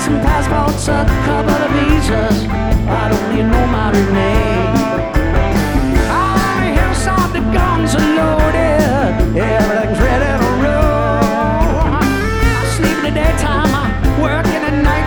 some passports, a couple of visas. I don't need no modern name. I hear sound the guns alone.